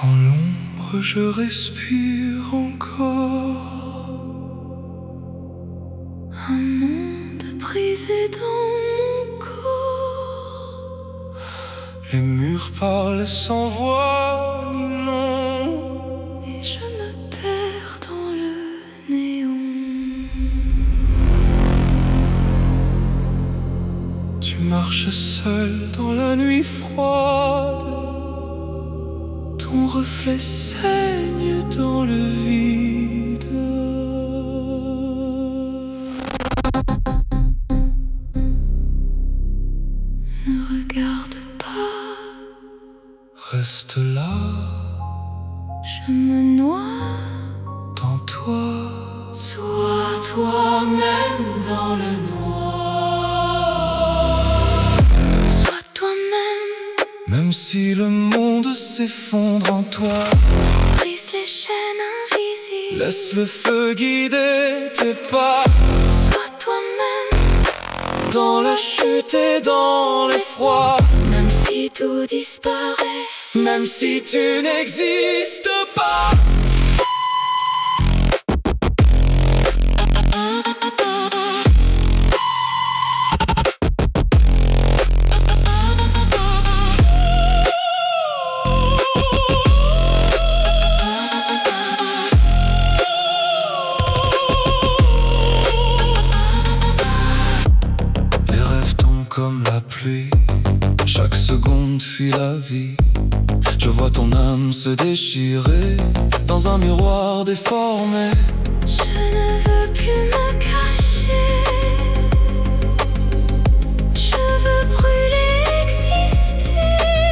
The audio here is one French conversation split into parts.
Dans l'ombre je respire encore. Un monde brisé dans mon corps. Les murs parlent sans voix ni nom. Et je me perds dans le néon. Tu marches seul dans la nuit froide. Ton reflet saigne dans le vide. Ne regarde pas, Reste là, je me noie. dans toi. Sois toi-même dans le noir. Sois toi-même. Même si le monde s'effondre en toi, Brise les chaînes invisibles. laisse le feu guider tes pas. Sois toi-même. Dans la chute et dans l'effroi, Même si tout disparaît. même si tu n'existes pas. Les rêves tombent comme la pluie, chaque seconde fuit la vie. Je vois ton âme se déchirer dans un miroir déformé. Je ne veux plus me cacher. Je veux brûler, exister.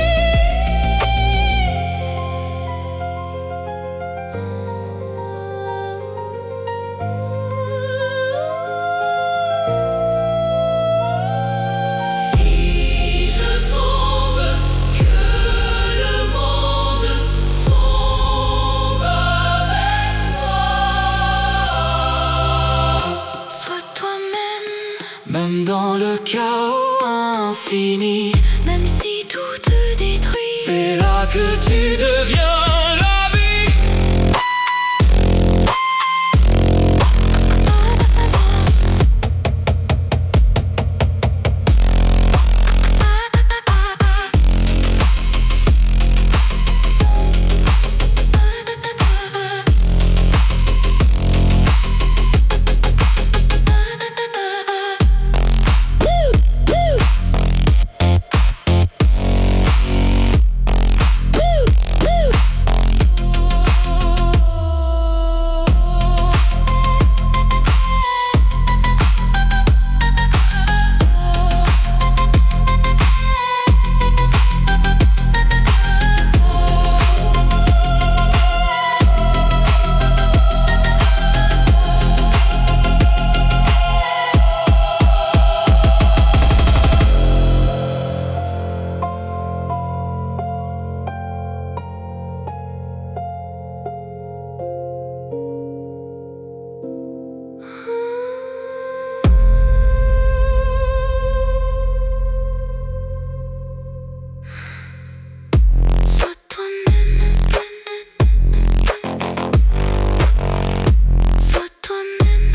Si je tombe, que le monde tombe avec moi. Sois toi-même, Même dans le chaos infini, même si tout te détruit. c'est là que tu deviens la vie. Sois toi-même. Sois toi-même.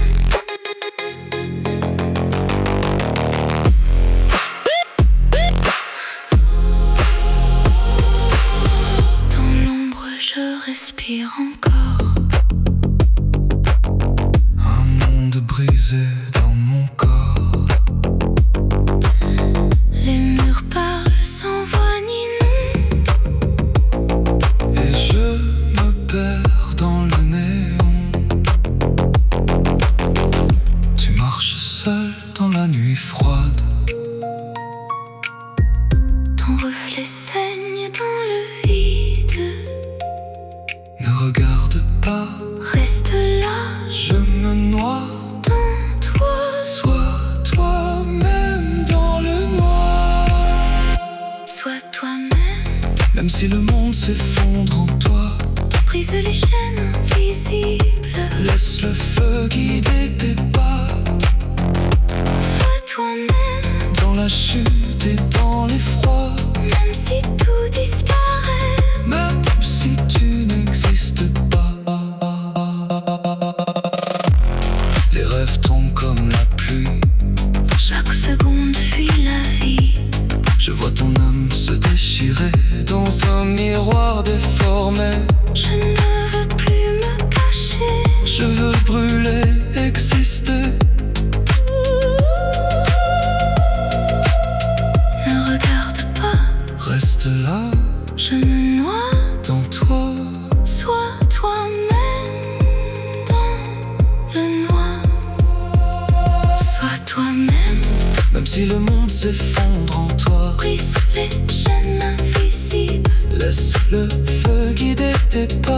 Dans l'ombre, je respire encore. Un monde brisé dans mon corps. Les murs parlent sans voix ni nom. Et je me perds dans le néon. Tu marches seul dans la nuit froide. Ton reflet saigne dans le vide. Ne regarde pas, Reste là, je me noie. dans toi. Sois toi-même dans le noir. Sois toi-même. Même si le monde s'effondre en toi, Brise les chaînes invisibles. laisse le feu guider tes pas. Sois toi-même. Dans la chute et dans l'effroi, Même si tout disparaît. même si miroir déformé. Je ne veux plus me cacher. Je veux brûler, exister. Ne regarde pas, Reste là, je me noie. dans toi. Sois toi-même dans le noir. Sois toi-même. Même si le monde s'effondre en toi, Brise les chaînes invisibles. laisse le feu guider tes pas.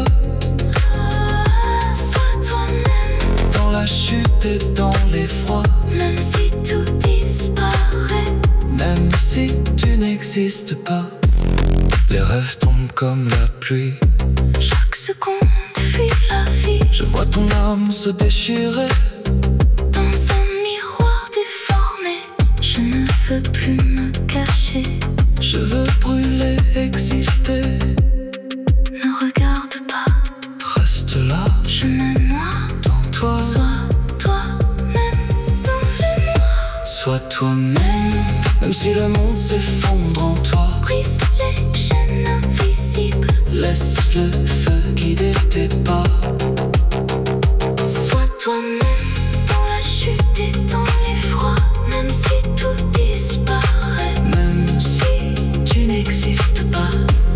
Sois toi-même. Dans la chute et dans l'effroi. Même si tout disparaît. Même si tu n'existes pas. Les rêves tombent comme la pluie. Chaque seconde fuit la vie. Je vois ton âme se déchirer. Dans un miroir déformé. Je ne veux plus me cacher. Je veux brûler, exister. Ne regarde pas, Reste là, je me noie. dans toi. Sois toi-même dans le noir. Sois toi-même. Même si le monde s'effondre en toi, Brise les chaînes invisibles. laisse le feu guider tes pas. Sois toi-même dans la chute et dans l'effroi. Même si tout disparaît. Même si tu n'existes pas.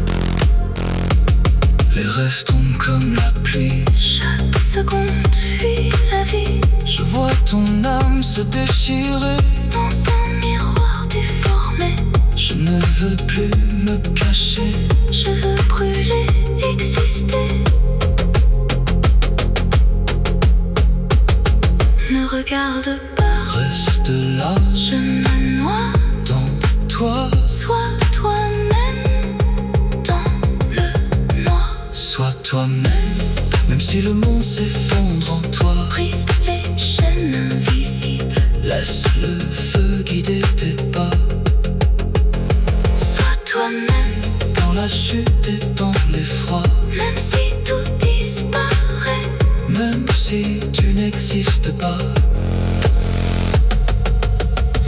Les rêves tombent comme la pluie. Chaque seconde fuit la vie. Je vois ton âme se déchirer. Dans un miroir déformé. Je ne veux plus me cacher. Je veux brûler, exister. Ne regarde pas, Reste là, je me noie. dans toi. Sois toi-même dans le noir. Sois toi-même. Même si le monde